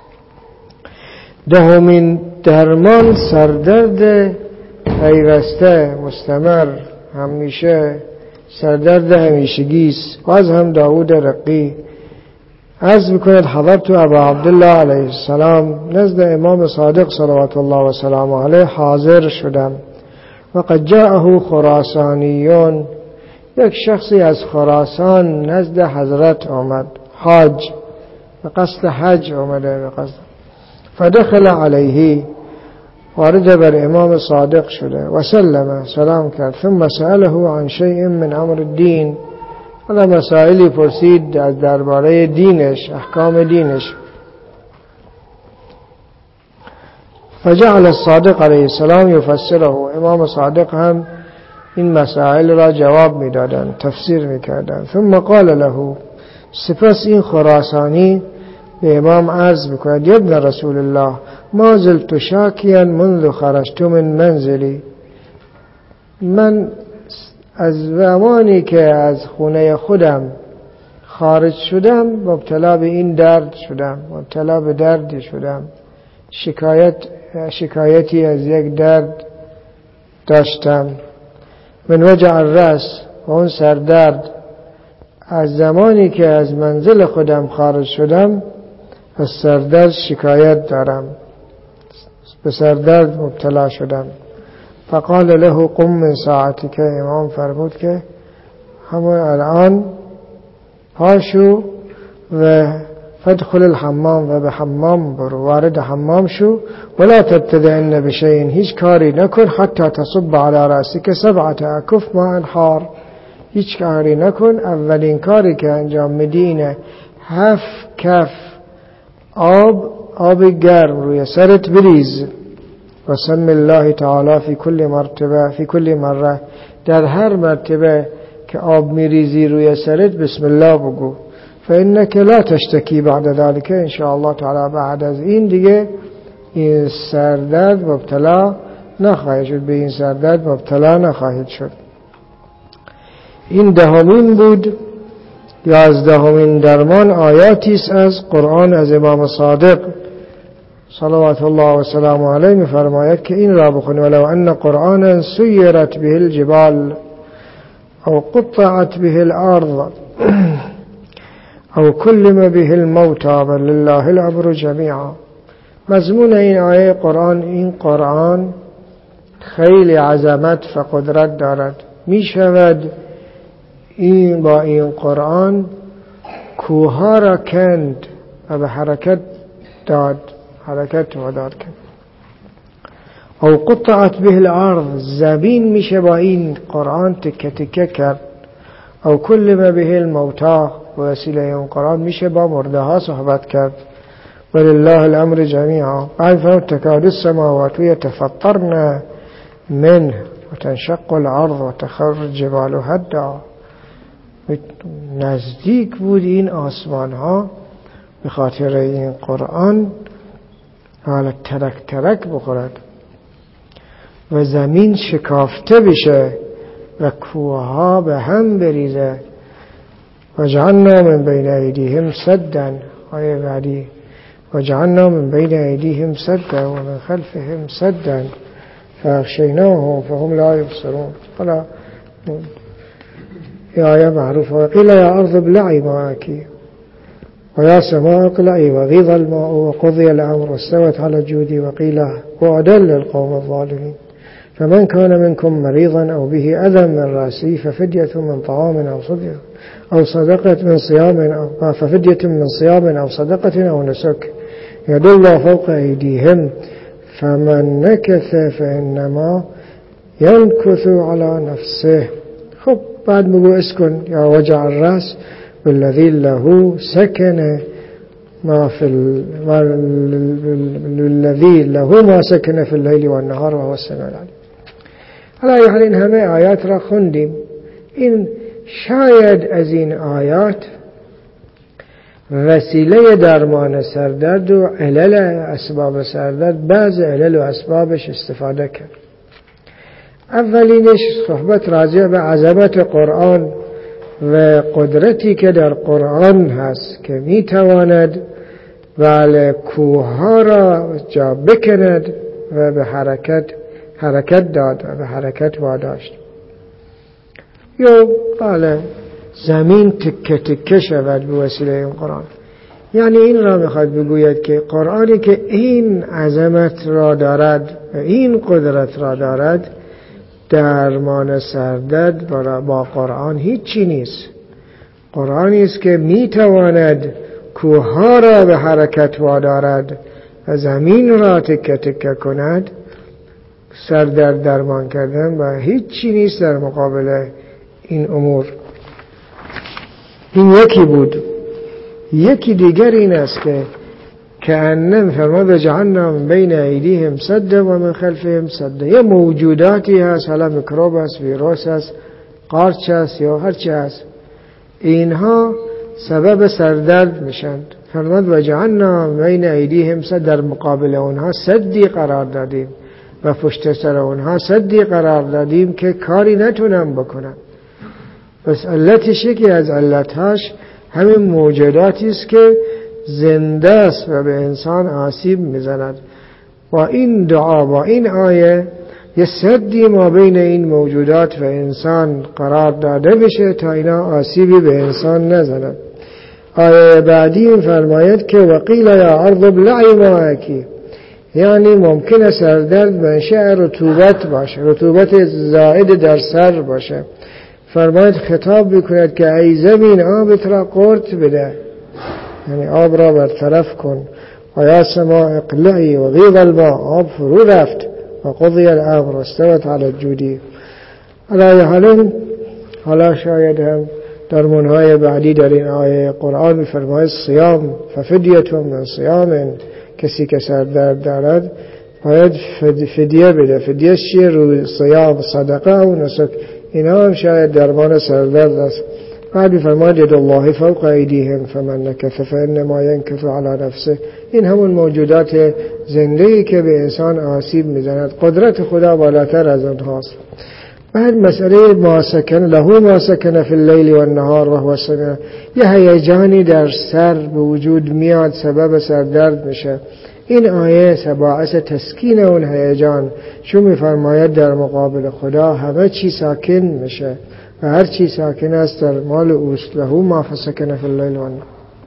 دهمین درمان سردرد پیوسته مستمر، همیشه سردرد همیشگی است. باز هم داود رقی عرض میکند حضرت ابا عبدالله علیه السلام نزد امام صادق صلوات الله و سلامه علیه حاضر شدم و قد جاءه خراسانیون، یک شخصی از خراسان نزد حضرت آمد، حاج به قصد حج آمده، به قصد فدخل علیه، وارد بر امام صادق شده و سلام کرد، ثم سأله عن شیء من امر الدین، حالا مسائلی پرسید از درباره دینش، احکام دینش. فجعل الصادق علیه السلام یفسره، امام صادق هم این مسائل را جواب میدادند، تفسیر میکردند. ثم قال له، سپس این خراسانی به امام عرض میکند ابن رسول الله ما زلت شاکیا منذ خرجت من منزلی، من از زمانی که از خونه خودم خارج شدم مبتلا به این درد شدم، مبتلا به دردی شدم، شکایتی از یک درد داشتم. من وجع الرأس، و اون سردرد، از زمانی که از منزل خودم خارج شدم از سردرد شکایت دارم، به سردرد مبتلا شدم. فقال له قم من ساعتی، که امام فرمود که همون الان پاشو و فدخل الحمام، و به حمام برو، وارد حمام شو، ولا تبتدئن بشیء، هیچ کاری نکن حتی تصب على رأسک 7 اکف ماء حار، هیچ کاری نکن، اولین کاری که انجام میدی اینه 7 کف آب گرم روی سرت بریز. و سم الله تعالی فی کل مرتبه، فی کل مره، در هر مرتبه که آب میریزی روی سرت بسم الله بگو. فإنك لا تشتکی بعد ذلك، ان شاء الله تعالی بعد از این دیگه این سردرد مبتلا نخواهید شد، به این سردرد مبتلا نخواهید شد. این دهمین بود. 11مین درمان آیاتی است از قرآن از امام صادق صلوات الله و سلام علیه می‌فرماید که این را بخونید ولو ان قرآنا سیرت به الجبال او قطعت به الارض او کلم به الموتى بل لله الامر جمیعا. مضمون این آیه قرآن، این قرآن خیلی عظمت و قدرت دارد. می شود این با این قرآن کوها را کند و به حرکت داد، حرکت داد کند. او قطعت به الارض، زمین میشه با این قرآن تکه تکه کرد. او کلم به الموتى، و وسیله این قرآن میشه با مرده ها صحبت کرد. ولله الامر جمیعا. بعد فرمود تکاد السماوات یتفطرن منه وتنشق الارض وتخر الجبال هدا. نزدیک بود این آسمان ها به خاطر این قرآن حالا ترک ترک بخورد و زمین شکافته بشه و کوها به هم بریزه. و جعلنا من بین ایدیهم سدا، آیه بعدی و جعلنا من بین ایدیهم سدا و من خلفهم سدا فاغشیناهم فهم لا یبصرون. حالا این آیه معروفه. و قیل یا ارض ابلعی ماءکی و یا سماء اقلعی و غیض الماء و قضی الامر واستوت على الجود و قیل بعدا للقوم الظالمین. فمن كان منكم مريضا أو به أذى من رأسه ففدية من طعام أو صدقة من صيام ففدية من صيام أو صدقة أو نسك يد الله فوق أيديهم فمن نكث فإنما ينكث على نفسه. خب بعد بقول اسكن يا وجع الرأس والذي له سكن ما في الذي له ما سكن في الليل والنهار وهو السميع العليم. حالا این همه آیات را خوندیم. این شاید از این آیات وسیله درمان سردرد و علل اسباب سردرد، بعض علل و اسبابش استفاده کرد. اولینش صحبت راجع به عظمت قرآن و قدرتی که در قرآن هست که میتواند بله کوهها را جا بکند و به حرکت داد و به حرکت واداشت، یا بله زمین تکه تکه شود به وسیله این قرآن. یعنی این را میخواد بگوید که قرآنی که این عظمت را دارد و این قدرت را دارد، درمان سردرد با قرآن هیچی نیست. قرآنی است که میتواند کوهها را به حرکت وادارد و زمین را تکه تکه کند. سردرد درمان کردن و هیچی نیست در مقابل این امور. این یکی بود. یکی دیگر این است که کأنم فرمود وجعلنا من بین ایدیهم سدا و من خلفهم سدا. یه موجوداتی هست، حالا میکروب هست، ویروس هست، قارچ هست یا هر چی هست، اینها سبب سردرد میشند. فرمود وجعلنا من بین ایدیهم سدا، در مقابل اونها سدی قرار دادیم و پشت سر اونها سدی قرار دادیم که کاری نتونن بکنن. بس علتش یکی از علتهاش همین موجوداتی است که زنده است و به انسان آسیب میزند. با این دعا، با این آیه، یه سدی ما بین این موجودات و انسان قرار داده بشه تا اینا آسیبی به انسان نزند. آیه بعدی فرماید که وقیل یا ارض ابلعی ماءکی، یعنی ممکنه سردرد منشأ رطوبت باشه، رطوبت زائد در سر باشه. فرماید خطاب بکند که ای زمین آبت را قرط بده، یعنی آب را برطرف کن. و یا سماء اقلعی و غیض الماء، آب فرو رفت و قضی الامر واستوت علی الجودی. حالا شاید هم در منهای بعدی در این آیه قرآن می‌فرماید صیام ففدیه من صیام، کسی که سردرد دارد باید فدیه بده. فدیه چیه؟ روی صیام، صدقه و نسک، اینا هم شاید درمان سردرد است. بعد می‌فرماید ید الله فوق ایدیهم فمن نکث فانما ینکث علی نفسه. این همون موجودات زنده‌ای که به انسان آسیب می‌زند، قدرت خدا بالاتر از آنهاست. بعد مسئله ما سکن له ما سکن فی اللیل و النهار و هو السمیع، یه هیجانی در سر به وجود میاد، سبب سردرد میشه. این آیه باعث تسکین اون هیجان، چون میفرماید در مقابل خدا همه چی ساکن میشه و هر چی ساکن است در مال اوست. له ما فسکن فی اللیل و النهار.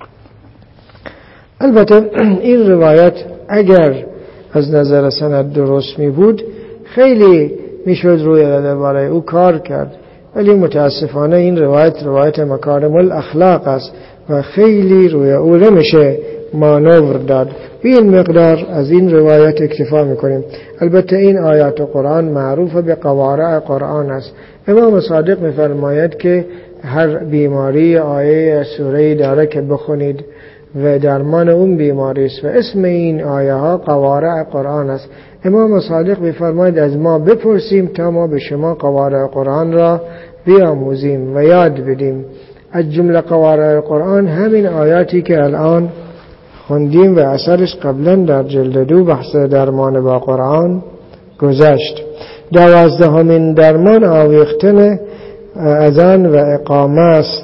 البته این روایت اگر از نظر سند درست می بود خیلی میشد روی درباره او کار کرد، ولی متاسفانه این روایت مکارم الاخلاق است و خیلی روی او نمیشه مانور داد. این مقدار از این روایت اکتفا میکنیم. البته این آیات قرآن معروف به قوارع قرآن است. امام صادق میفرماید که هر بیماری آیه سوره داره که بخونید و درمان اون بیماری است و اسم این آیه ها قوارع قرآن است. امام صادق میفرماید از ما بپرسیم تا ما به شما قوارع قرآن را بیاموزیم و یاد بدیم. از جمله قوارع قرآن همین آیاتی که الان خوندیم و اثرش قبلا در جلد 2 بحث درمان با قرآن گذشت. 12مین درمان آویختن اذان و اقامه است.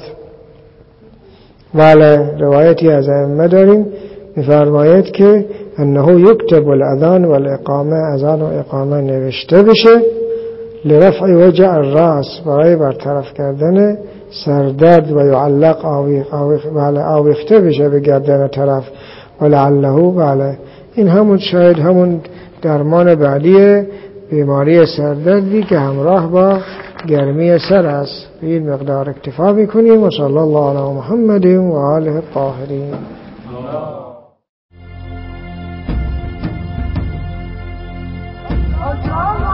ولی روایتی از ائمه داریم میفرماید که انه یکتب الاذان والاقامه، اذان و اقامه نوشته بشه لرفع وجع الراس، برای برطرف کردن سردرد، و یعلق آویخته بشه به گردن طرف، ولعله بله این همون شاید همون درمان بعدی بیماری سردردی که همراه با گرمی سر است. به این مقدار اکتفا میکنیم و صلی الله علی محمد و آله الطاهرین. Allah